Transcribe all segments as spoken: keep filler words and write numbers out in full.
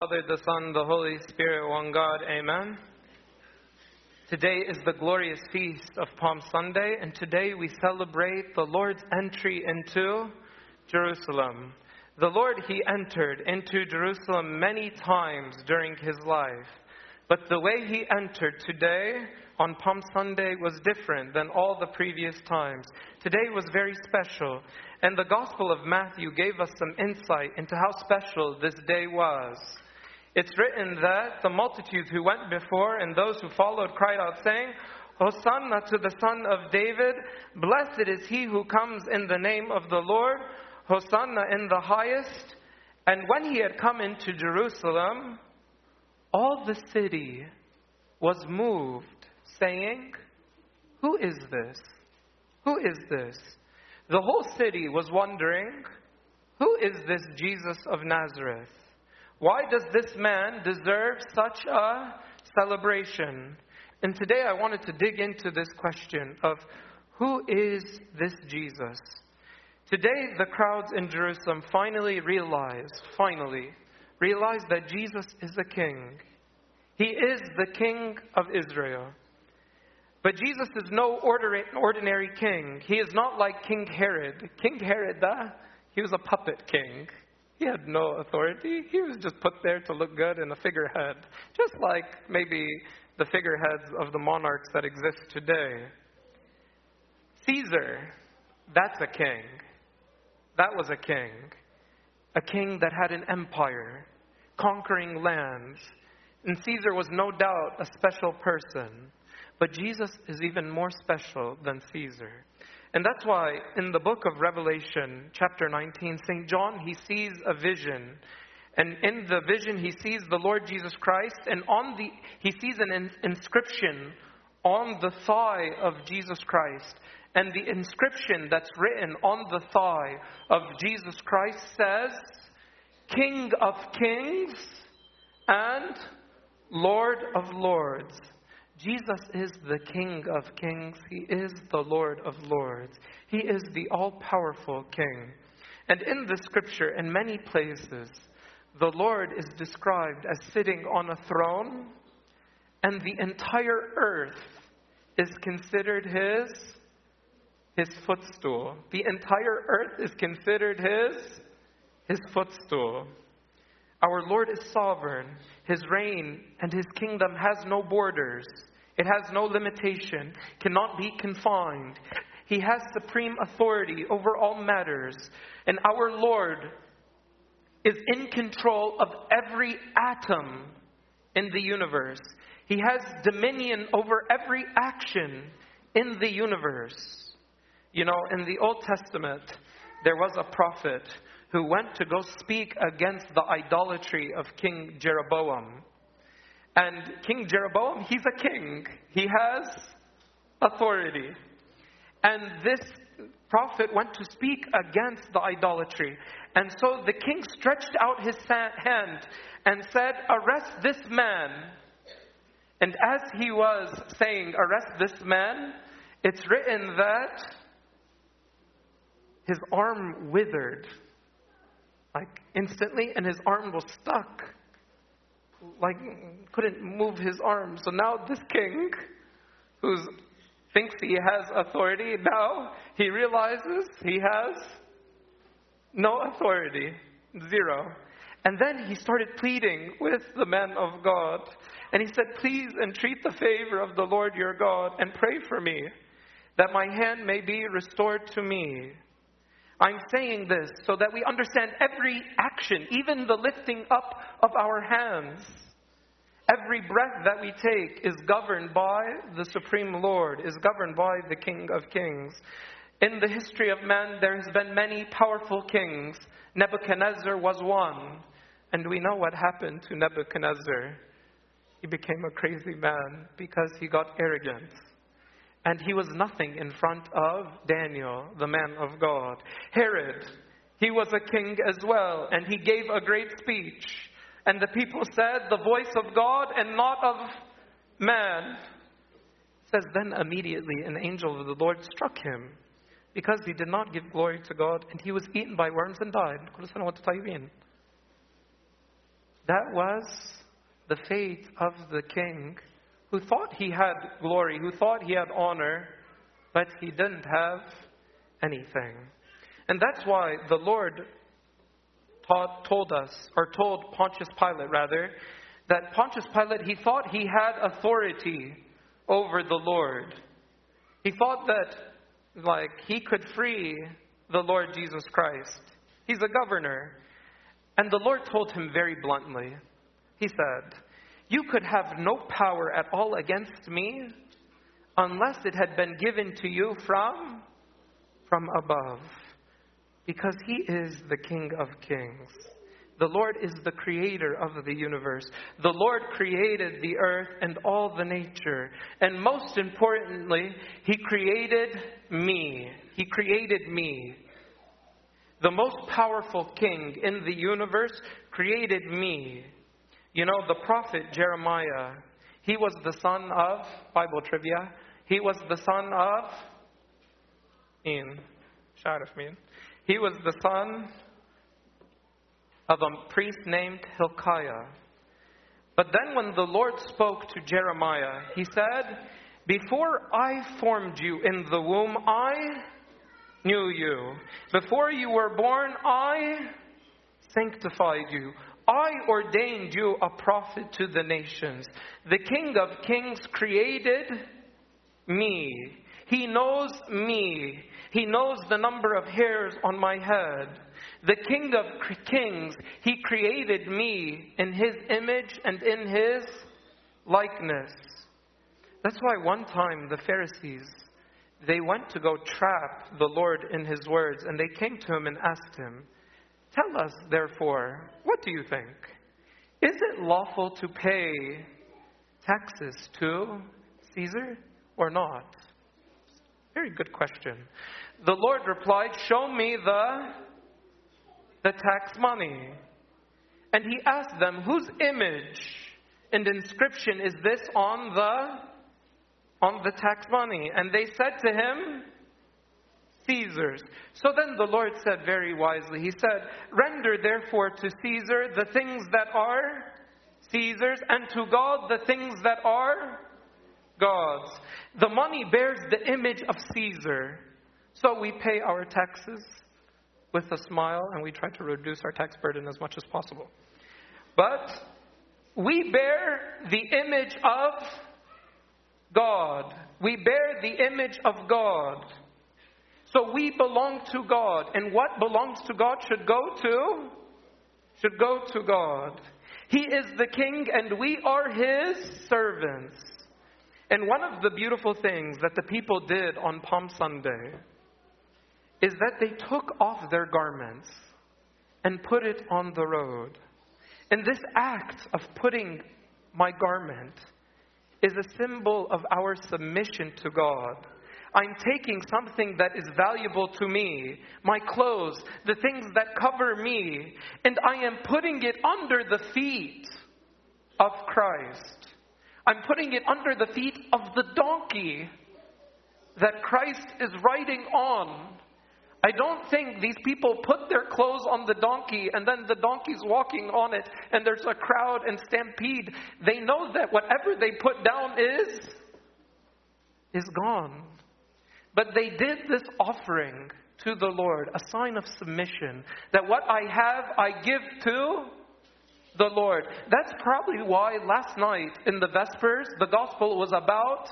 Father, the Son, the Holy Spirit, one God, amen. Today is the glorious feast of Palm Sunday, and today we celebrate the Lord's entry into Jerusalem. The Lord, He entered into Jerusalem many times during His life, but the way He entered today on Palm Sunday was different than all the previous times. Today was very special, and the Gospel of Matthew gave us some insight into how special this day was. It's written that the multitudes who went before and those who followed cried out, saying, Hosanna to the Son of David. Blessed is he who comes in the name of the Lord. Hosanna in the highest. And when he had come into Jerusalem, all the city was moved, saying, Who is this? Who is this? The whole city was wondering, Who is this Jesus of Nazareth? Why does this man deserve such a celebration? And today I wanted to dig into this question of who is this Jesus? Today the crowds in Jerusalem finally realized, finally realized that Jesus is a king. He is the King of Israel. But Jesus is no ordinary king. He is not like King Herod. King Herod, uh, he was a puppet king. He had no authority. He was just put there to look good in a figurehead. Just like maybe the figureheads of the monarchs that exist today. Caesar, that's a king. That was a king. A king that had an empire, conquering lands. And Caesar was no doubt a special person. But Jesus is even more special than Caesar. And that's why in the book of Revelation, chapter nineteen, Saint John, he sees a vision. And in the vision, he sees the Lord Jesus Christ. And on the he sees an in, inscription on the thigh of Jesus Christ. And the inscription that's written on the thigh of Jesus Christ says, King of Kings and Lord of Lords. Jesus is the King of Kings. He is the Lord of Lords. He is the all-powerful King. And in the scripture, in many places, the Lord is described as sitting on a throne, and the entire earth is considered his, his footstool. The entire earth is considered his, his footstool. Our Lord is sovereign. His reign and his kingdom has no borders. It has no limitation, cannot be confined. He has supreme authority over all matters. And our Lord is in control of every atom in the universe. He has dominion over every action in the universe. You know, in the Old Testament, there was a prophet who went to go speak against the idolatry of King Jeroboam. And King Jeroboam, he's a king. He has authority. And this prophet went to speak against the idolatry. And so the king stretched out his hand and said, Arrest this man. And as he was saying, Arrest this man, it's written that his arm withered. Like instantly, and his arm was stuck. Like, couldn't move his arm. So now this king, who thinks he has authority, now he realizes he has no authority. Zero. And then he started pleading with the man of God. And he said, Please entreat the favor of the Lord your God and pray for me, that my hand may be restored to me. I'm saying this so that we understand every action, even the lifting up of our hands. Every breath that we take is governed by the Supreme Lord, is governed by the King of Kings. In the history of man, there has been many powerful kings. Nebuchadnezzar was one. And we know what happened to Nebuchadnezzar. He became a crazy man because he got arrogant. And he was nothing in front of Daniel, the man of God. Herod, he was a king as well, and he gave a great speech. And the people said, the voice of God and not of man. It says, then immediately an angel of the Lord struck him, because he did not give glory to God, and he was eaten by worms and died. That was the fate of the king who thought he had glory, who thought he had honor, but he didn't have anything. And that's why the Lord taught, told us, or told Pontius Pilate rather, that Pontius Pilate, he thought he had authority over the Lord. He thought that, like, he could free the Lord Jesus Christ. He's a governor. And the Lord told him very bluntly, he said, "You could have no power at all against me unless it had been given to you from, from above. Because he is the King of Kings. The Lord is the creator of the universe. The Lord created the earth and all the nature. And most importantly, he created me. He created me. The most powerful king in the universe created me." You know, the prophet Jeremiah, he was the son of, Bible trivia, he was the son of, in, Sharif Min. He was the son of a priest named Hilkiah. But then when the Lord spoke to Jeremiah, he said, "Before I formed you in the womb, I knew you. Before you were born, I sanctified you. I ordained you a prophet to the nations." The King of Kings created me. He knows me. He knows the number of hairs on my head. The King of Kings, he created me in his image and in his likeness. That's why one time the Pharisees, they went to go trap the Lord in his words, and they came to him and asked him, "Tell us, therefore, what do you think? Is it lawful to pay taxes to Caesar or not?" Very good question. The Lord replied, "Show me the, the tax money." And he asked them, "Whose image and inscription is this on the, on the tax money?" And they said to him, "Caesar's." So then the Lord said very wisely, he said, "Render therefore to Caesar the things that are Caesar's, and to God the things that are God's." The money bears the image of Caesar. So we pay our taxes with a smile, and we try to reduce our tax burden as much as possible. But we bear the image of God. We bear the image of God. So we belong to God. And what belongs to God should go to? Should go to God. He is the king and we are his servants. And one of the beautiful things that the people did on Palm Sunday is that they took off their garments and put it on the road. And this act of putting my garment is a symbol of our submission to God. I'm taking something that is valuable to me, my clothes, the things that cover me, and I am putting it under the feet of Christ. I'm putting it under the feet of the donkey that Christ is riding on. I don't think these people put their clothes on the donkey and then the donkey's walking on it and there's a crowd and stampede. They know that whatever they put down is, is gone. But they did this offering to the Lord, a sign of submission, that what I have, I give to the Lord. That's probably why last night in the Vespers, the gospel was about,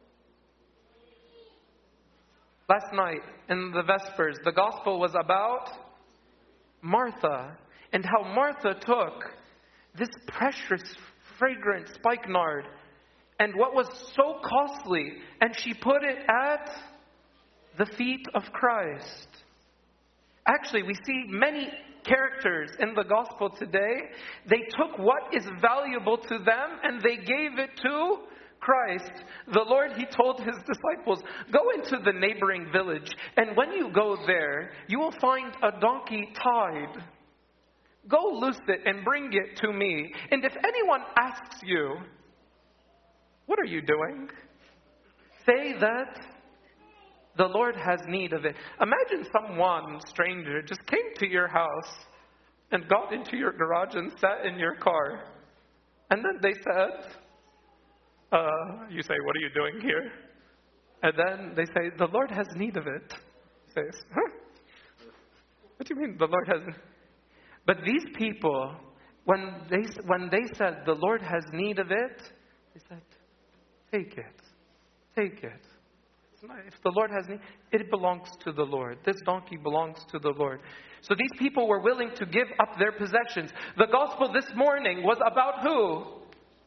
last night in the Vespers, the gospel was about Martha, and how Martha took this precious, fragrant spikenard, and what was so costly, and she put it at the feet of Christ. Actually, we see many characters in the gospel today. They took what is valuable to them and they gave it to Christ. The Lord, he told his disciples, go into the neighboring village, and when you go there, you will find a donkey tied. Go loose it and bring it to me. And if anyone asks you, what are you doing? Say that the Lord has need of it. Imagine someone, stranger, just came to your house and got into your garage and sat in your car. And then they said, uh, you say, what are you doing here? And then they say, the Lord has need of it. Says, huh? What do you mean the Lord has? But these people, when they when they said the Lord has need of it, they said, take it, take it. It's not, if the Lord has need, it belongs to the Lord. This donkey belongs to the Lord. So these people were willing to give up their possessions. The gospel this morning was about who?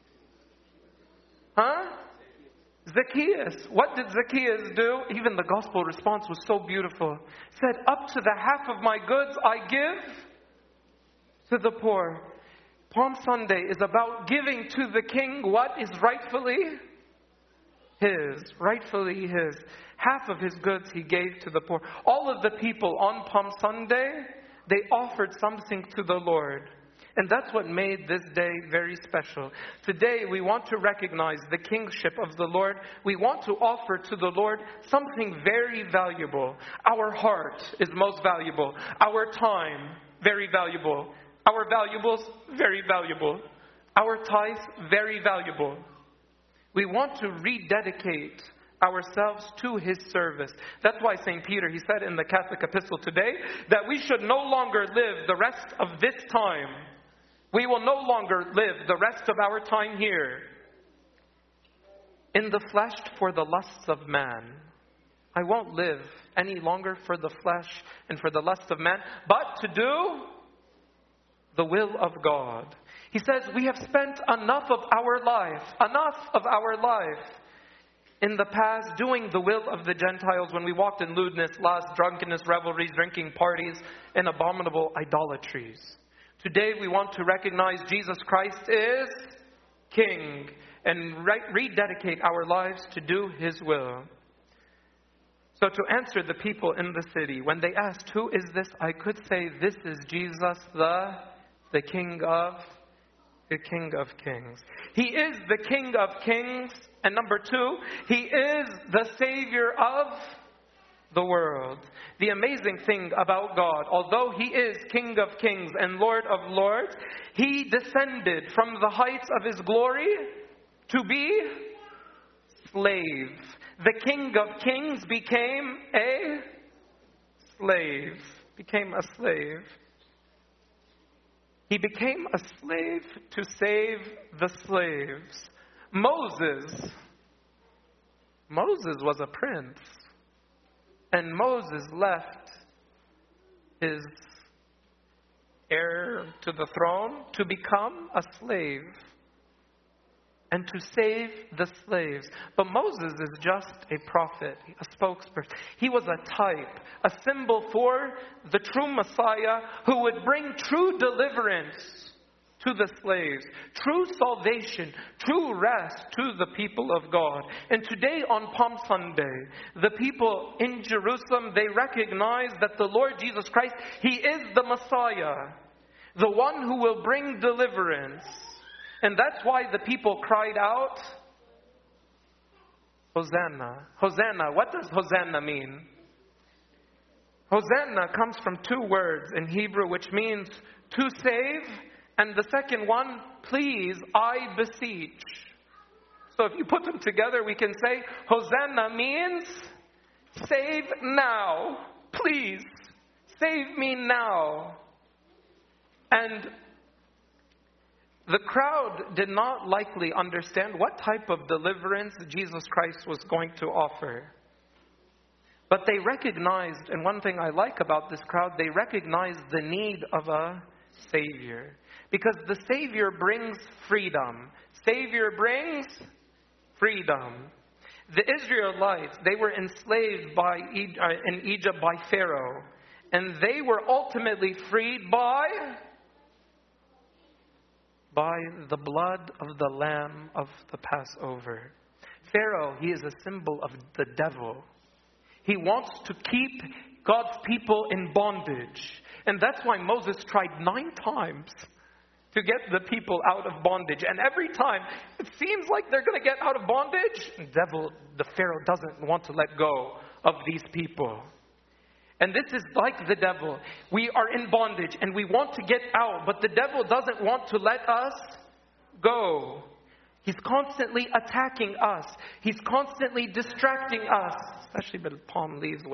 Huh? Zacchaeus. What did Zacchaeus do? Even the gospel response was so beautiful. It said, up to the half of my goods I give to the poor. Palm Sunday is about giving to the King what is rightfully his. Rightfully his. Half of his goods he gave to the poor. All of the people on Palm Sunday, they offered something to the Lord. And that's what made this day very special. Today we want to recognize the kingship of the Lord. We want to offer to the Lord something very valuable. Our heart is most valuable. Our time, very valuable. Our valuables, very valuable. Our tithes, very valuable. We want to rededicate ourselves to His service. That's why Saint Peter, he said in the Catholic epistle today, that we should no longer live the rest of this time. We will no longer live the rest of our time here in the flesh for the lusts of man. I won't live any longer for the flesh and for the lusts of man, but to do the will of God. He says we have spent enough of our life, enough of our life in the past doing the will of the Gentiles when we walked in lewdness, lust, drunkenness, revelries, drinking parties, and abominable idolatries. Today we want to recognize Jesus Christ is King and re- rededicate our lives to do His will. So to answer the people in the city, when they asked, who is this? I could say, this is Jesus, the, the King of, the King of Kings. He is the King of Kings. And number two, He is the Savior of the world. The amazing thing about God, although He is King of Kings and Lord of Lords, He descended from the heights of His glory to be slave. The King of Kings became a slave. Became a slave. He became a slave to save the slaves. Moses. Moses was a prince. And Moses left his heir to the throne to become a slave and to save the slaves. But Moses is just a prophet, a spokesperson. He was a type, a symbol for the true Messiah who would bring true deliverance to the slaves, true salvation, true rest to the people of God. And today on Palm Sunday, the people in Jerusalem, they recognize that the Lord Jesus Christ, He is the Messiah, the one who will bring deliverance. And that's why the people cried out, Hosanna. Hosanna. What does Hosanna mean? Hosanna comes from two words in Hebrew, which means to save. And the second one, please, I beseech. So if you put them together, we can say, Hosanna means, save now. Please, save me now. And the crowd did not likely understand what type of deliverance Jesus Christ was going to offer. But they recognized, and one thing I like about this crowd, they recognized the need of a Savior. Because the Savior brings freedom. Savior brings freedom. The Israelites, they were enslaved by in Egypt by Pharaoh. And they were ultimately freed by, by the blood of the Lamb of the Passover. Pharaoh, he is a symbol of the devil. He wants to keep God's people in bondage. And that's why Moses tried nine times to get the people out of bondage. And every time it seems like they're going to get out of bondage, the devil, the Pharaoh doesn't want to let go of these people. And this is like the devil. We are in bondage and we want to get out, but the devil doesn't want to let us go. He's constantly attacking us. He's constantly distracting us. Especially with palm leaves.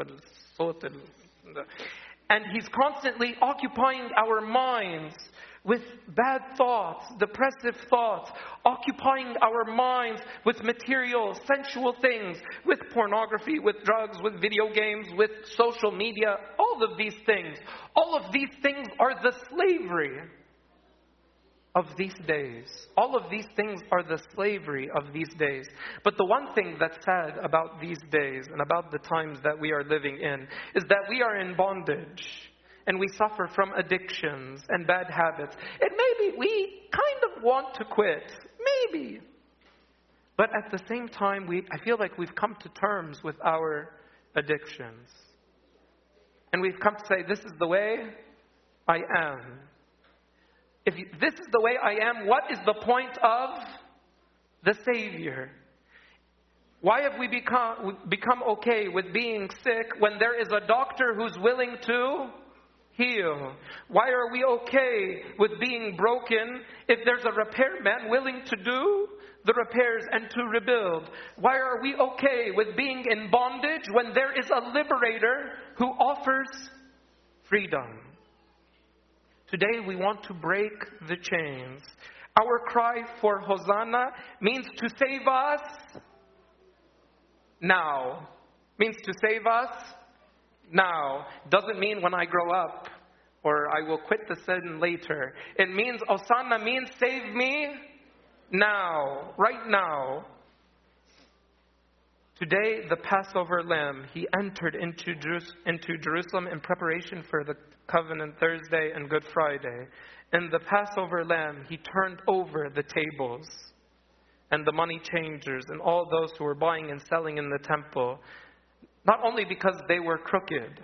And he's constantly occupying our minds with bad thoughts, depressive thoughts, occupying our minds with material, sensual things, with pornography, with drugs, with video games, with social media, all of these things. All of these things are the slavery of these days. All of these things are the slavery of these days. But the one thing that's sad about these days and about the times that we are living in is that we are in bondage. And we suffer from addictions and bad habits. And maybe we kind of want to quit. Maybe. But at the same time, we I feel like we've come to terms with our addictions. And we've come to say, this is the way I am. If you, this is the way I am, what is the point of the Savior? Why have we become, become okay with being sick when there is a doctor who's willing to heal? Why are we okay with being broken if there's a repairman willing to do the repairs and to rebuild? Why are we okay with being in bondage when there is a liberator who offers freedom? Today we want to break the chains. Our cry for Hosanna means to save us now. Means to save us now. Doesn't mean when I grow up or I will quit the sin later. It means Hosanna means save me now, right now. Today, the Passover lamb, he entered into Jerusalem in preparation for the covenant Thursday and Good Friday. And the Passover lamb, he turned over the tables and the money changers and all those who were buying and selling in the temple. Not only because they were crooked,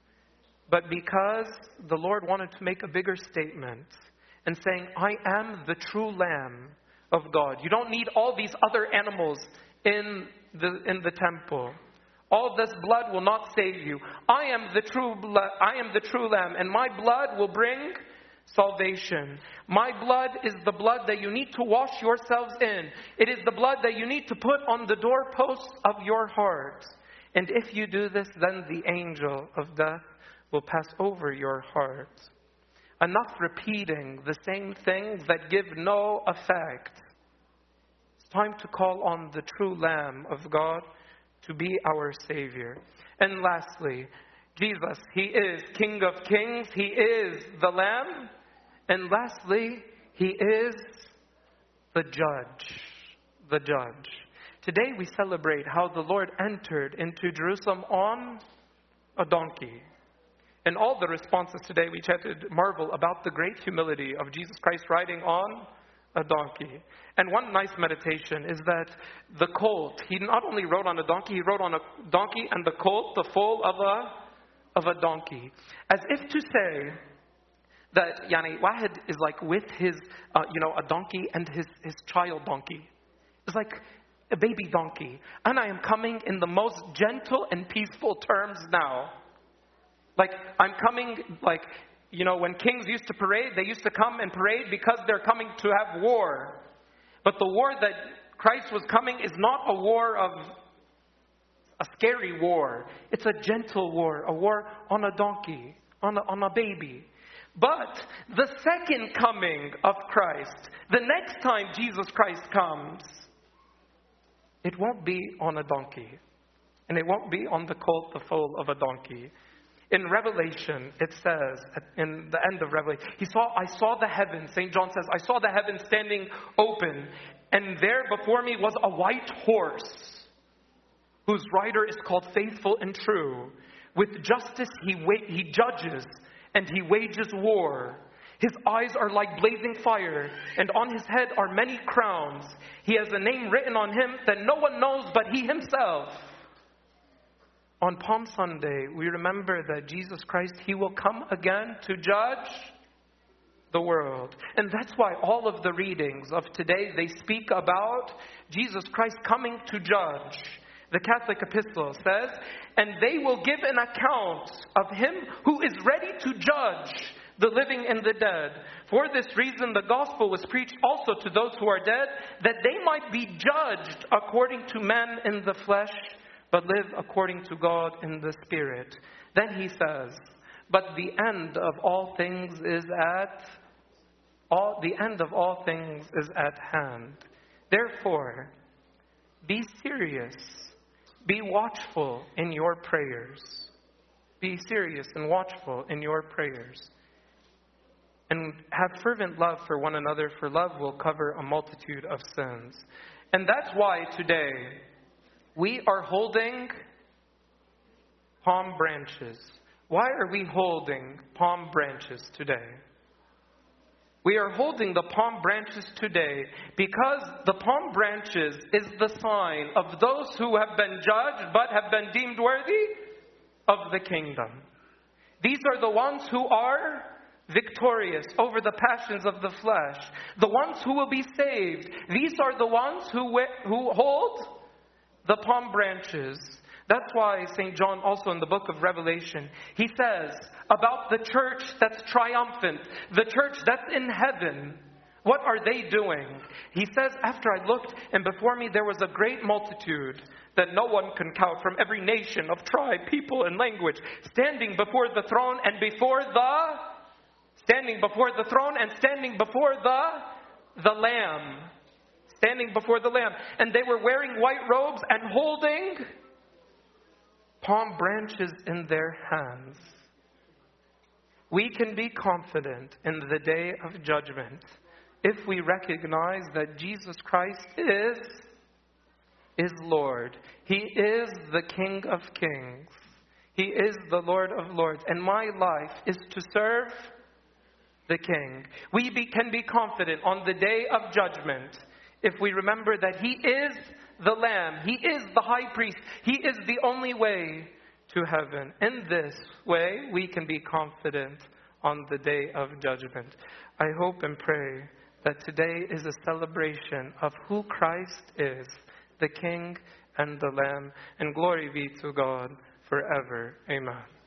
but because the Lord wanted to make a bigger statement and saying, I am the true Lamb of God. You don't need all these other animals in the in the temple. All this blood will not save you. I am the true blood, I am the true Lamb, and my blood will bring salvation. My blood is the blood that you need to wash yourselves in. It is the blood that you need to put on the doorposts of your heart. And if you do this, then the angel of death will pass over your heart. Enough repeating the same things that give no effect. It's time to call on the true Lamb of God to be our Savior. And lastly, Jesus, He is King of Kings. He is the Lamb. And lastly, He is the Judge. The Judge. Today we celebrate how the Lord entered into Jerusalem on a donkey. In all the responses today, we chatted marvel about the great humility of Jesus Christ riding on a donkey. And one nice meditation is that the colt, he not only rode on a donkey, he rode on a donkey and the colt, the foal of a of a donkey. As if to say that yani Wahid is like with his, uh, you know, a donkey and his, his child donkey. It's like a baby donkey. And I am coming in the most gentle and peaceful terms now. Like, I'm coming, like, you know, when kings used to parade, they used to come and parade because they're coming to have war. But the war that Christ was coming is not a war of a scary war. It's a gentle war, a war on a donkey, on a, on a baby. But the second coming of Christ, the next time Jesus Christ comes, it won't be on a donkey. And it won't be on the colt, the foal of a donkey. In Revelation, it says, in the end of Revelation, he saw, I saw the heavens, Saint John says, I saw the heavens standing open, and there before me was a white horse, whose rider is called Faithful and True. With justice he wa- he judges, and he wages war. His eyes are like blazing fire, and on his head are many crowns. He has a name written on him that no one knows but he himself. On Palm Sunday, we remember that Jesus Christ, He will come again to judge the world. And that's why all of the readings of today, they speak about Jesus Christ coming to judge. The Catholic epistle says, "And they will give an account of him who is ready to judge the living and the dead. For this reason the gospel was preached also to those who are dead, that they might be judged according to men in the flesh, but live according to God in the Spirit." Then he says, "But the end of all things is at all the end of all things is at hand. Therefore, be serious, be watchful in your prayers." Be serious and watchful in your prayers. "And have fervent love for one another, for love will cover a multitude of sins." And that's why today we are holding palm branches. Why are we holding palm branches today? We are holding the palm branches today because the palm branches is the sign of those who have been judged but have been deemed worthy of the kingdom. These are the ones who are victorious over the passions of the flesh, the ones who will be saved. These are the ones who who hold the palm branches. That's why Saint John also in the book of Revelation, he says about the church that's triumphant, the church that's in heaven. What are they doing? He says, "After I looked, and before me there was a great multitude that no one can count, from every nation, of tribe, people, and language, standing before the throne and before the standing before the throne and standing before the the Lamb." Standing before the Lamb. "And they were wearing white robes and holding palm branches in their hands." We can be confident in the day of judgment if we recognize that Jesus Christ is, is Lord. He is the King of Kings. He is the Lord of Lords. And my life is to serve the King. We be, can be confident on the day of judgment if we remember that He is the Lamb. He is the High Priest. He is the only way to heaven. In this way, we can be confident on the day of judgment. I hope and pray that today is a celebration of who Christ is, the King and the Lamb. And glory be to God forever. Amen.